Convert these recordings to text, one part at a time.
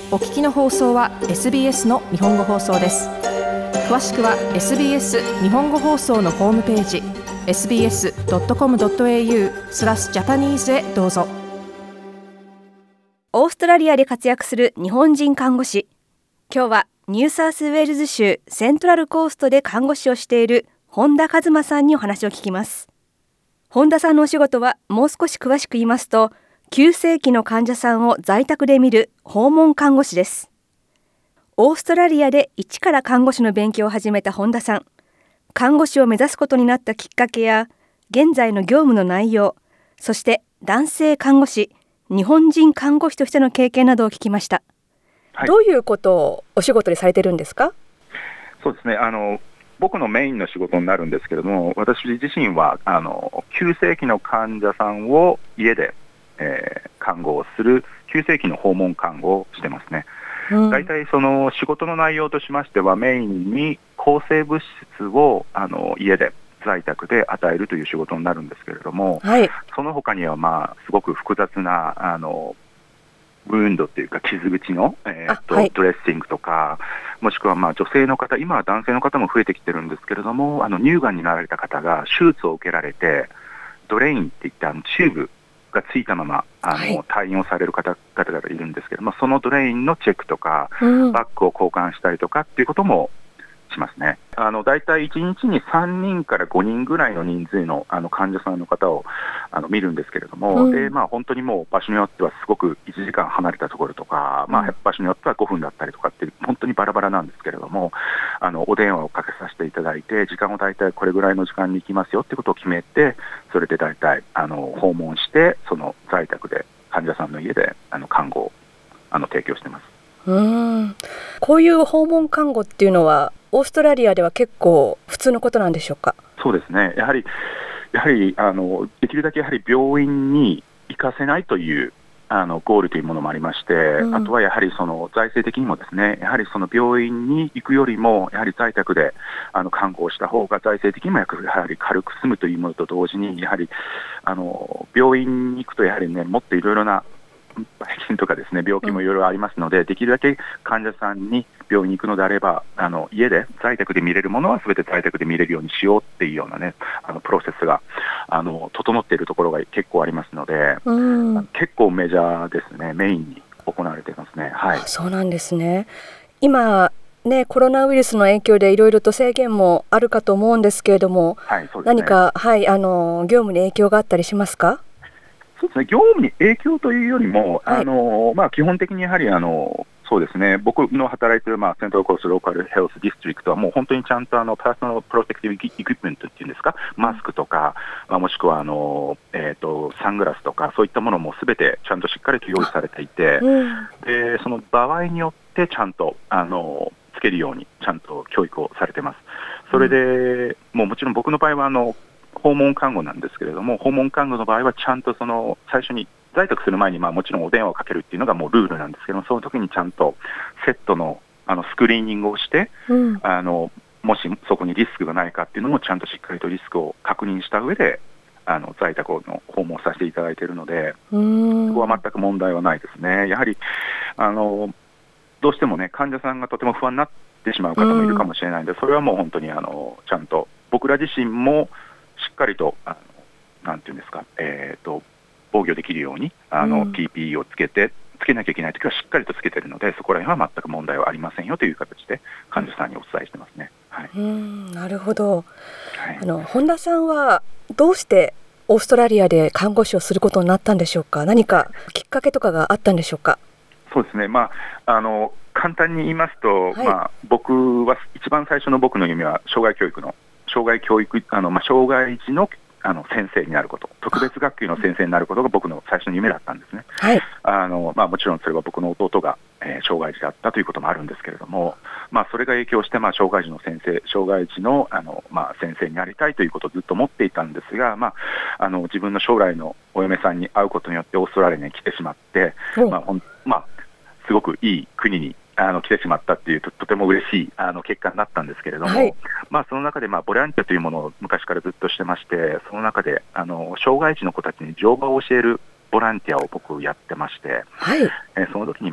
お聞きの放送は SBS の日本語放送です。詳しくは SBS 日本語放送のホームページ sbs.com.au/japanese へどうぞ。 オーストラリアで活躍する日本人看護師。今日はニューサウスウェールズ州セントラルコーストで看護師をしている本田一馬さんにお話を聞きます。本田さんのお仕事はもう少し詳しく言いますと、急性期の患者さんを在宅で見る訪問看護師です。オーストラリアで一から看護師の勉強を始めた本田さん。看護師を目指すことになったきっかけや、現在の業務の内容、そして男性看護師、日本人看護師としての経験などを聞きました。 はい、 どういうことをお仕事でされてるんですか？ そうですね、僕のメインの仕事になるんですけれども、私自身は急性期の患者さんを家で、看護をする急性期の訪問看護をしてますね。大体その仕事の内容としましては、メインに抗生物質を家で在宅で与えるという仕事になるんですけれども、 はい、 その他にはすごく複雑なウンドというか傷口の、 はい、 ドレッシングとか、もしくは女性の方、今は男性の方も増えてきてるんですけれども、乳がんになられた方が手術を受けられて、ドレインっていったチューブがついたまま退院をされる方々がいるんですけども、そのドレインのチェックとか、バッグを交換したりとかっていうこともしますね。だいたい1日に3人から5人ぐらいの人数の患者さんの方を見るんですけれども、で本当にもう場所によってはすごく1時間離れたところとか、場所によっては5分だったりとかって本当にバラバラなんですけれども、お電話をかけさせていただいて、時間をだいたいこれぐらいの時間に行きますよってことを決めて、それでだいたい訪問して、その在宅で患者さんの家で看護を提供してます。 こういう訪問看護っていうのはオーストラリアでは結構普通のことなんでしょうか？ そうですね、やはりできるだけやはり病院に行かせないというゴールというものもありまして、あとはやはりその財政的にもですね、やはりその病院に行くよりもやはり在宅で看護をした方が財政的にもやはり軽く済むというものと同時に、やはり病院に行くとやはりね、もっといろいろなばい菌とかですね、病気もいろいろありますので、できるだけ患者さんに病院に行くのであれば、家で在宅で見れるものは全て在宅で見れるようにしようっていうようなね、プロセスが整っているところが結構ありますので、結構メジャーですね、メインに行われていますね。はい、 そうなんですね。今ね、コロナウイルスの影響でいろいろと制限もあるかと思うんですけれども、 はい、そうですね、 何か、業務に影響があったりしますか？ そうですね、業務に影響というよりも、基本的にやはりそうですね、僕の働いている、セントラルコーストローカルヘルスディストリクトはもう本当にちゃんとパーソナルプロテクティブエクイプメントっていうんですか、マスクとか、もしくはサングラスとか、そういったものもすべてちゃんとしっかりと用意されていて、でその場合によってちゃんとつけるようにちゃんと教育をされてます。それでもちろん僕の場合は訪問看護なんですけれども、訪問看護の場合はちゃんと最初に在宅する前にもちろんお電話をかけるっていうのがもうルールなんですけども、その時にちゃんとセットのスクリーニングをして、もしそこにリスクがないかっていうのもちゃんとしっかりとリスクを確認した上で在宅の訪問させていただいているので、そこは全く問題はないですね。やはりどうしてもね、患者さんがとても不安になってしまう方もいるかもしれないので、それはもう本当にちゃんと僕ら自身もしっかりとなんていうんですか、防御できるようにPPE をつけなきゃいけないときはしっかりとつけているので、そこら辺は全く問題はありませんよという形で患者さんにお伝えしてますね。はい、 なるほど。本田さんはどうしてオーストラリアで看護師をすることになったんでしょうか？何かきっかけとかがあったんでしょうか？ そうですね、簡単に言いますと、僕は一番最初の僕の夢は障害児の先生になること、特別学級の先生になることが僕の最初の夢だったんですね。もちろんそれは僕の弟が、障害児だったということもあるんですけれども、それが影響して、障害児の先生になりたいということをずっと思っていたんですが、自分の将来のお嫁さんに会うことによってオーストラリアに来てしまって、すごくいい国に来てしまったっていう とても嬉しい結果になったんですけれども、その中でボランティアというものを昔からずっとしてまして、その中で障害児の子たちに乗馬を教えるボランティアを僕やってまして、その時に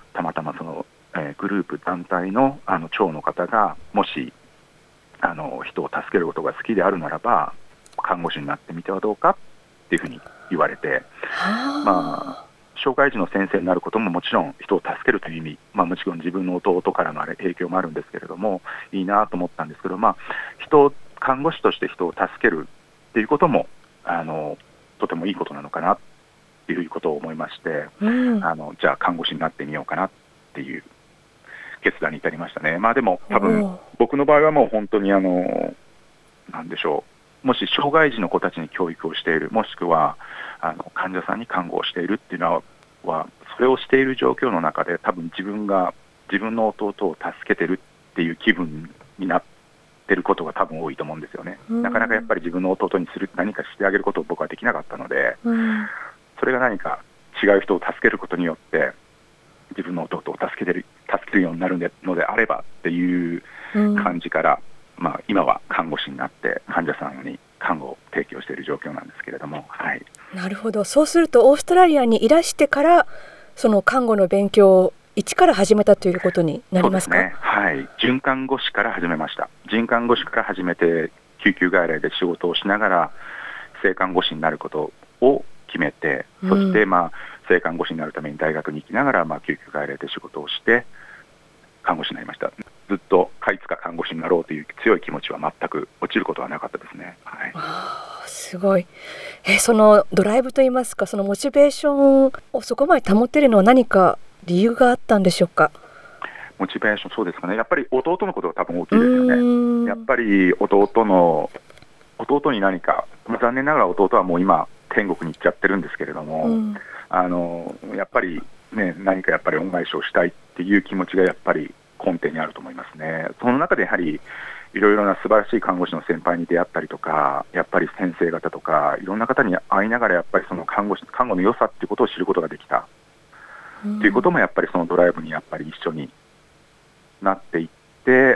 たまたまその、グループ団体の長の方がもし人を助けることが好きであるならば看護師になってみてはどうかっていうふうに言われて、障害児の先生になることももちろん人を助けるという意味、もちろん自分の弟からの影響もあるんですけれども、いいなと思ったんですけど、看護師として人を助けるっていうこともとてもいいことなのかなっていうことを思いまして、じゃあ看護師になってみようかなっていう決断に至りましたね。でも多分僕の場合はもう本当になんでしょう、もし障害児の子たちに教育をしている、もしくは患者さんに看護をしているっていうのは、それをしている状況の中で多分自分の弟を助けてるっていう気分になってることが多分多いと思うんですよね。なかなかやっぱり自分の弟に何かしてあげることを僕はできなかったので、それが何か違う人を助けることによって自分の弟を助けるようになるのであればっていう感じから、今は看護師になって患者さんに看護を提供している状況なんですけれども、 なるほど。そうするとオーストラリアにいらしてからその看護の勉強を一から始めたということになりますか？ そうですね、准看護師から始めました。准看護師から始めて救急外来で仕事をしながら正看護師になることを決めて、そして正看護師になるために大学に行きながら救急外来で仕事をして看護師になりました。ずっといつか看護師になろうという強い気持ちは全く落ちることはなかったですね。 すごい。そのドライブといいますか、そのモチベーションをそこまで保てるのは何か理由があったんでしょうか？ モチベーション、そうですかね。やっぱり弟のことが多分大きいですよね。やっぱり弟に何か、残念ながら弟はもう今天国に行っちゃってるんですけれども、やっぱりね、何かやっぱり恩返しをしたいっていう気持ちがやっぱり根底にあると思いますね。その中でやはりいろいろな素晴らしい看護師の先輩に出会ったりとか、やっぱり先生方とかいろんな方に会いながらやっぱりその看護の良さっていうことを知ることができたっていうこともやっぱりそのドライブにやっぱり一緒になっていって、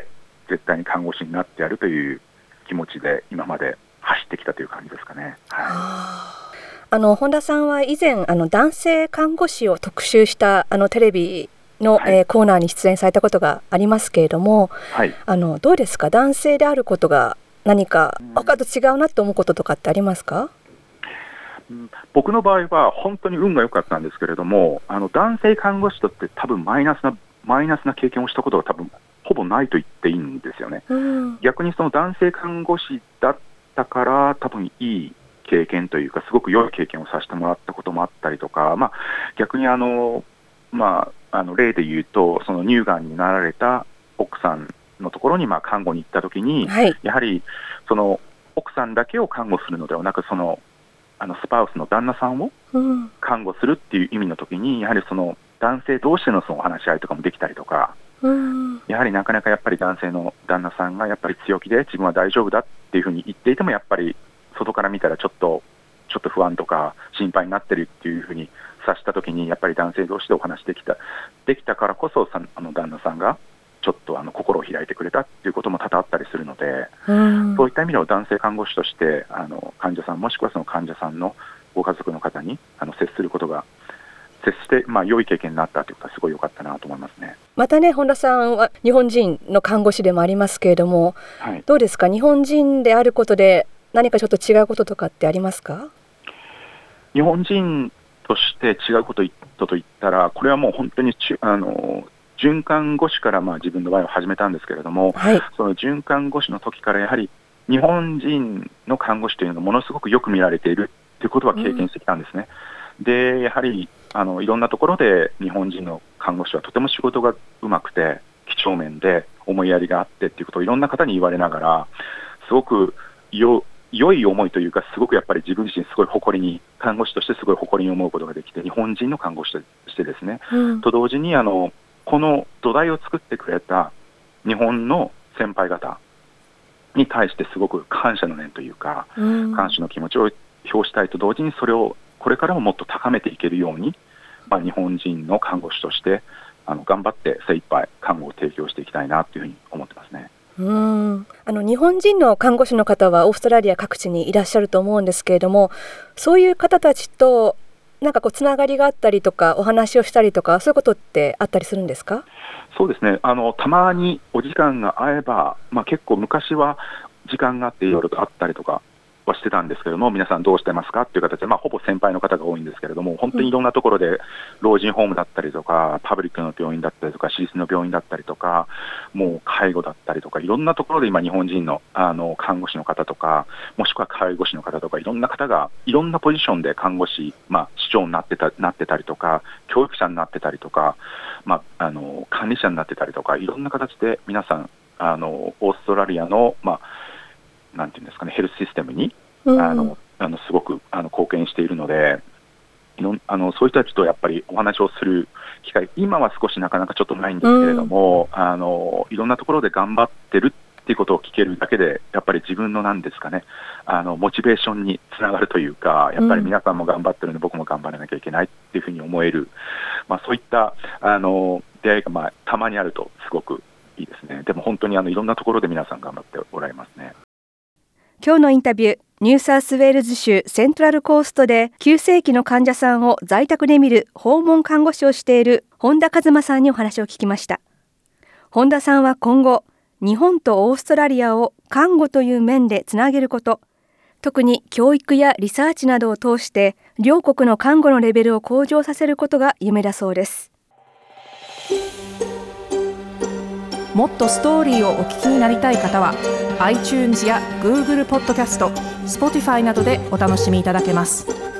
絶対に看護師になってやるという気持ちで今まで走ってきたという感じですかね。 本田さんは以前男性看護師を特集したテレビの、コーナーに出演されたことがありますけれども、どうですか？男性であることが何か他と違うなと思うこととかってありますか？ 僕の場合は本当に運が良かったんですけれども、男性看護師とって多分マイナスな経験をしたことが多分ほぼないと言っていいんですよね。逆にその男性看護師だったから多分いい経験というか、すごく良い経験をさせてもらったこともあったりとか、逆に例で言うと、その乳がんになられた奥さんのところに看護に行ったときに、やはりその奥さんだけを看護するのではなく、そのスパウスの旦那さんを看護するっていう意味のときに、やはりその男性同士でのそのお話し合いとかもできたりとか、やはりなかなかやっぱり男性の旦那さんがやっぱり強気で自分は大丈夫だっていうふうに言っていても、やっぱり外から見たらちょっと不安とか心配になってるっていうふうに察したときに、やっぱり男性同士でお話できたからこそ、旦那さんがちょっと心を開いてくれたっていうことも多々あったりするので、そういった意味では男性看護師として患者さんもしくはその患者さんのご家族の方に接して良い経験になったということはすごい良かったなと思いますね。 またね、本田さんは日本人の看護師でもありますけれども、どうですか？日本人であることで何かちょっと違うこととかってありますか？ 日本人として違うことといったら、これはもう本当に准看護師から自分の場合は始めたんですけれども、その准看護師の時からやはり日本人の看護師というのがものすごくよく見られているということは経験してきたんですね。でやはりいろんなところで日本人の看護師はとても仕事がうまくて几帳面で思いやりがあってっていうことをいろんな方に言われながら、すごく良い思いというか、すごくやっぱり自分自身すごい看護師としてすごい誇りに思うことができて、日本人の看護師としてですね、と同時にこの土台を作ってくれた日本の先輩方に対してすごく感謝の念というか、感謝の気持ちを表したいと同時に、それをこれからももっと高めていけるように、日本人の看護師として頑張って精一杯看護を提供していきたいなというふうに思ってますね。 日本人の看護師の方はオーストラリア各地にいらっしゃると思うんですけれども、そういう方たちとなんかこうつながりがあったりとかお話をしたりとかそういうことってあったりするんですか？ そうですね、たまにお時間が合えば、結構昔は時間があっていろいろとあったりとかはしてたんですけども、皆さんどうしてますかっていう形で、ほぼ先輩の方が多いんですけれども、本当にいろんなところで老人ホームだったりとか、パブリックの病院だったりとか、私立の病院だったりとか、もう介護だったりとか、いろんなところで今日本人の、看護師の方とか、もしくは介護士の方とか、いろんな方がいろんなポジションで看護師、市長になってたりとか、教育者になってたりとか、管理者になってたりとか、いろんな形で皆さんオーストラリアの、なんていうんですかね、ヘルスシステムにすごく貢献しているので、そういう人たちとやっぱりお話をする機会、今は少しなかなかちょっとないんですけれども、いろんなところで頑張ってるっていうことを聞けるだけで、やっぱり自分のなんですかね、モチベーションにつながるというか、やっぱり皆さんも頑張ってるので僕も頑張らなきゃいけないっていうふうに思える、そういった出会いがたまにあるとすごくいいですね。でも本当にいろんなところで皆さん頑張っておられますね。 今日のインタビュー、ニューサウスウェールズ州セントラルコーストで急性期の患者さんを在宅で見る訪問看護師をしている本田一馬さんにお話を聞きました。本田さんは今後、日本とオーストラリアを看護という面でつなげること、特に教育やリサーチなどを通して両国の看護のレベルを向上させることが夢だそうです。 もっとストーリーをお聞きになりたい方は iTunes や Google ポッドキャスト、Spotify などでお楽しみいただけます。